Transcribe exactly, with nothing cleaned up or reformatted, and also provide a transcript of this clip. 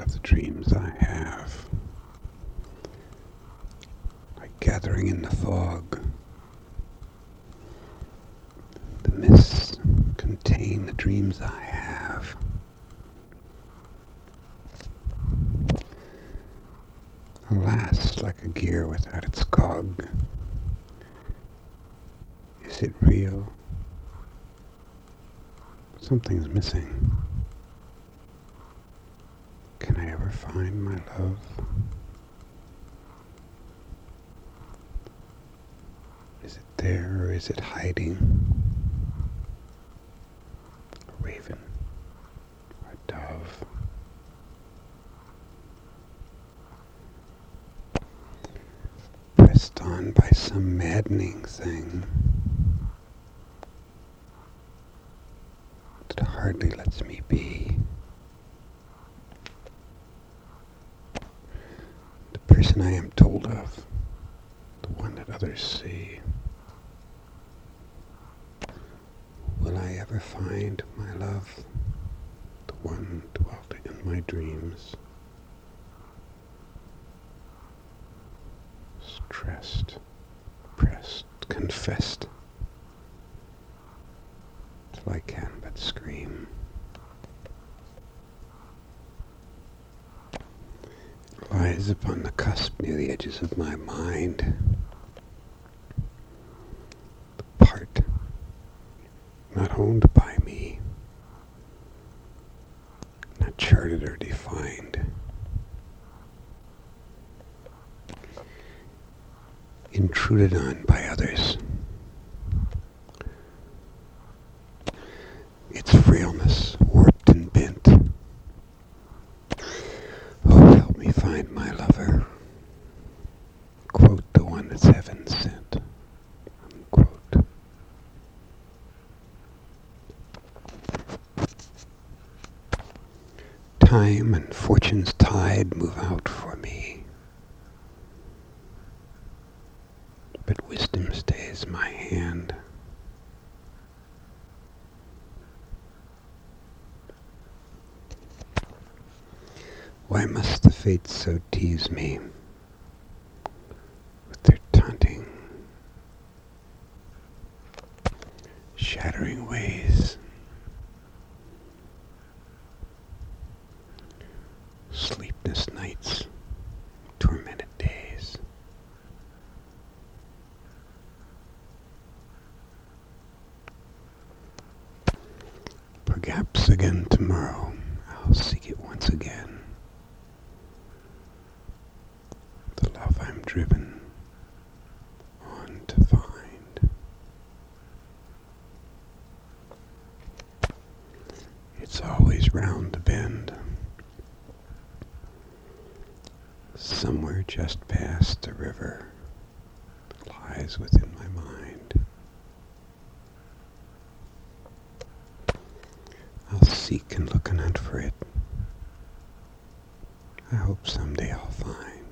of the dreams I have, like gathering in the fog. The mists contain the dreams I have. Alas, like a gear without its cog. Is it real? Something's missing. Can I ever find my love? Is it there or is it hiding? A raven or a dove? Pressed on by some maddening thing that hardly lets me be. The person I am told of, the one that others see. Will I ever find my love, the one dwelt in my dreams? Stressed, pressed, confessed, till I can but scream. It lies upon the cusp near the edges of my mind, the part not owned by me, not charted or defined, intruded on by others. Its frailness warped and bent. Oh, help me find my lover. Quote the one that's heaven sent. Unquote. Time and fortune's tide move out for me, but wisdom stays my hand. Why must the fates so tease me with their taunting, shattering ways? Sleepless nights, tormented days. Perhaps again tomorrow I'll seek it once again. The love I'm driven on to find. It's always round the bend, somewhere just past the river that lies within my mind. I'll seek and look and hunt for it. I hope someday I'll find.